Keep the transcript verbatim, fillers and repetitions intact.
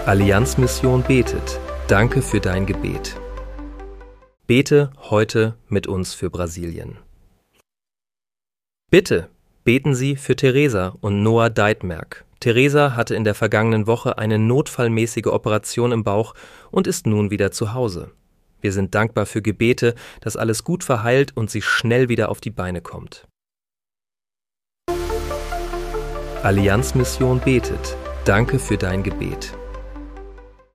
Allianz-Mission betet. Danke für dein Gebet. Bete heute mit uns für Brasilien. Bitte beten Sie für Theresa und Noah Deitmerk. Theresa hatte in der vergangenen Woche eine notfallmäßige Operation im Bauch und ist nun wieder zu Hause. Wir sind dankbar für Gebete, dass alles gut verheilt und sie schnell wieder auf die Beine kommt. Allianz-Mission betet. Danke für dein Gebet.